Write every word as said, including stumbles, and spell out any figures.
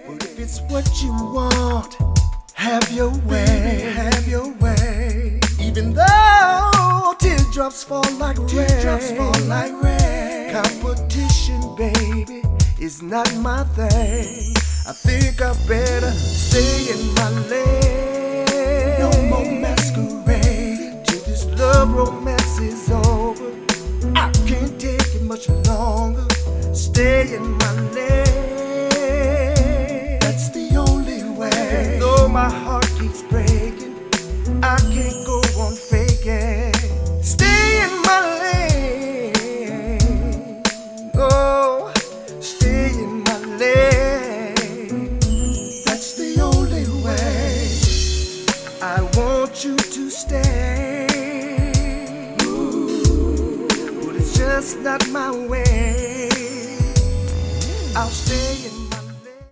But if it's what you want, have your way, baby, have your way. Even though teardrops fall like rain, teardrops fall like rain. Competition, baby, is not my thing. I think I better stay in my lane. No more masquerade till this love romance is over. I can't take it much longer. Stay in my lane. That's the only way. Though my heart keeps breaking, I can't go on faking. Stay in my lane. Oh, stay in my lane. That's the only way. I want you to stay. Ooh, but it's just not my way. I'll stay in